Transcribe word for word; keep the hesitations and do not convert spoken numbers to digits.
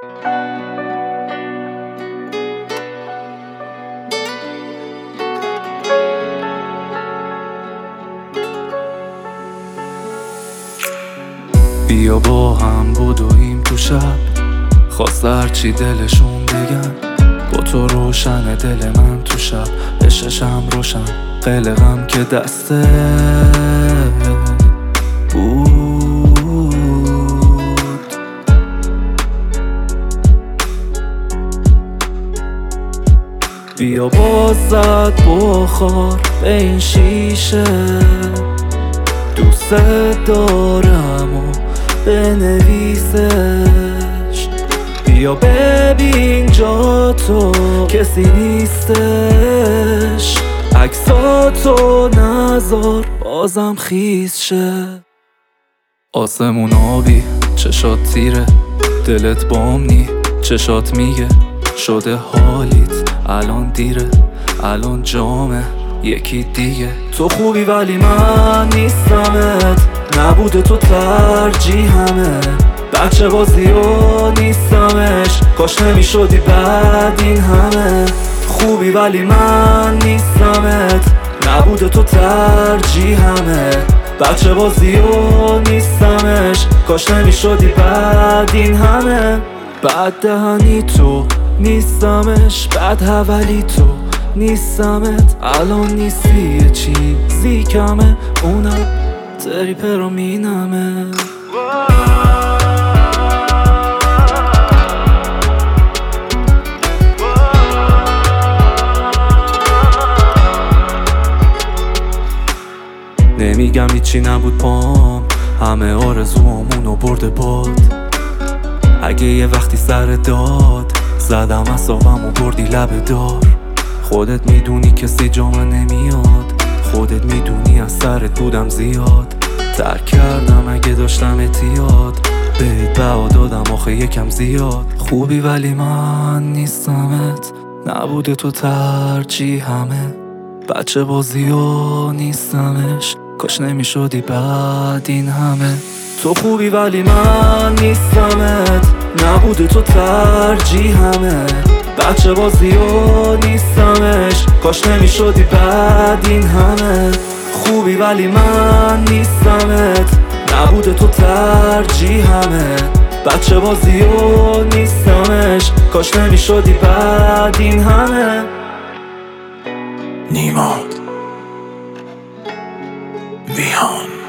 بیا با هم بدویم تو شب، خواست هرچی دلشون بگن. با تو روشن دل من تو شب، عشقشم روشن قلقم که دسته بود. بیا بازد بخار به این شیشه، دوست دارم و بنویسش. بیا ببین جا تو کسی نیستش، عکساتو نذار بازم خیس شه. آسمون آبی چشات تیره، دلت بامنی چشات میگه شده حالیت الان دیره، الان جامه یکی دیگه. تو خوبی ولی من نیستمت، نبوده تو ترجیحمه. بچه بازی و نیستمش، کاش نمیشدی بعد این همه. خوبی ولی من نیستمت، نبوده تو ترجیحمه. بچه بازی و نیستمش، کاش نمیشدی بعد این همه. بعد دهنی تو نیستمش، بعد حولی تو نیستمت. الان نیستی یه چیزی کمه، اونم تریپه رو مینمه. نمیگم هیچی نبود پام، همه آرزوامونو برده باد. اگه یه وقتی سر داد زدم اعصابمو بردی لب دار. خودت میدونی کسی جا من نمیاد، خودت میدونی از سرت بودم زیاد. ترک کردم اگه داشتم اعتیاد، بهت بها دادم آخه یکم زیاد. خوبی ولی من نیستمت، نبوده تو ترجیحمه. بچه بازی و نیستمش، کاش نمیشدی بعد این همه. تو خوبی ولی من نیستمت، نبوده تو ترجیحمه. بچه بازی و نیستمش، کاش نمیشدی بعد این همه. خوبی ولی من نیستمت، نبوده تو ترجیحمه. بچه بازی و نیستمش، کاش نمیشدی بعد این همه. نیما ویهان